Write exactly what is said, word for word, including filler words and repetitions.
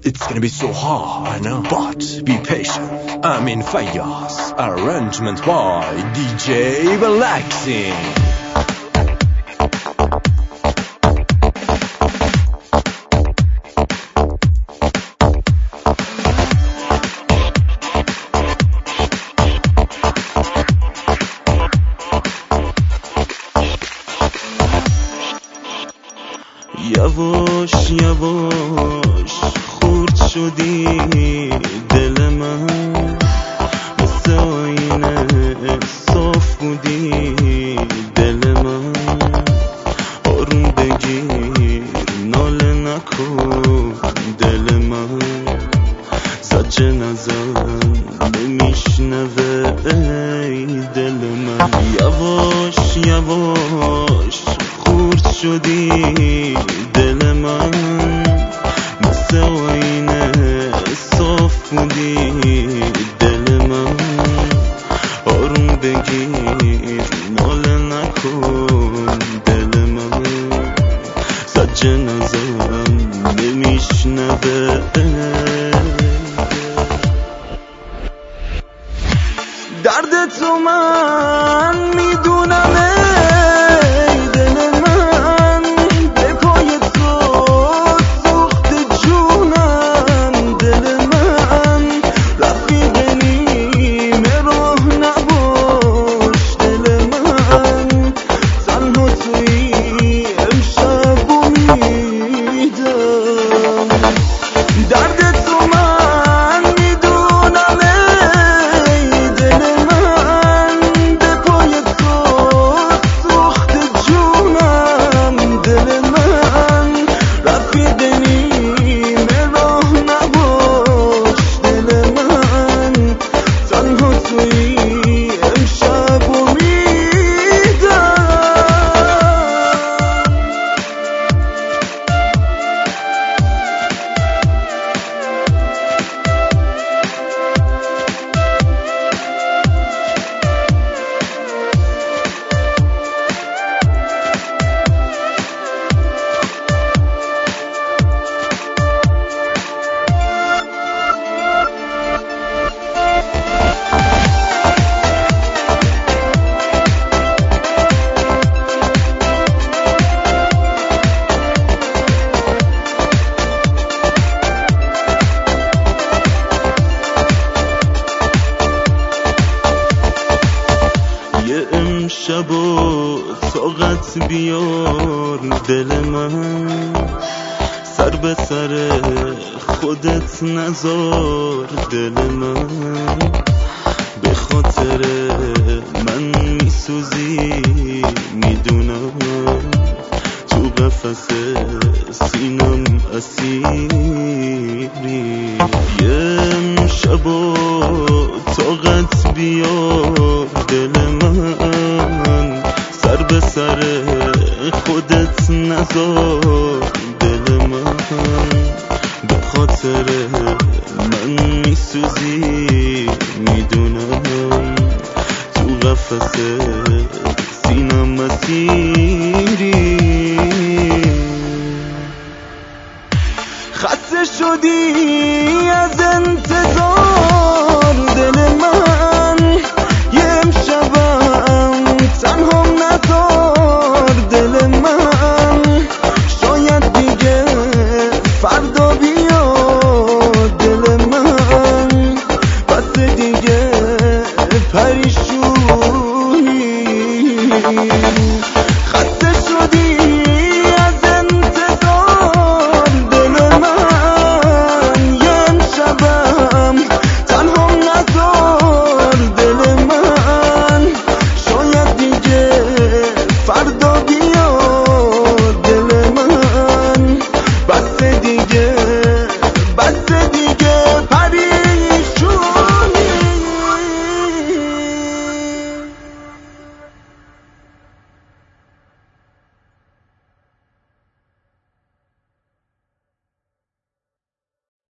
It's gonna be so hard, I know, but be patient. I'm in Fayyaz, arrangement by D J Relaxing. یواش یواش خورد شدی دل من، مثل آینه صاف بودی دل من. آروم بگیر ناله نکن دل من، زجه نزن نمیشنوه ای دل من. یواش یواش خورد شدی دل من، مثل آینه صاف بودی دل من. آروم بگیر ناله نکن دل من، زجه نزن نمیشنوه. درد تو من میدونم شب و طاقت بیار دل من، سر به سر خودت نذار دل من. به خاطر من میسوزی میدونم، تو قفس سینم اسیری. یه شب و طاقت بیار دل من، سر به سر خودت نذار دل من. به خاطر من میسوزی میدونم، تو قفس سینم اسیری. خسته شدی از انتظار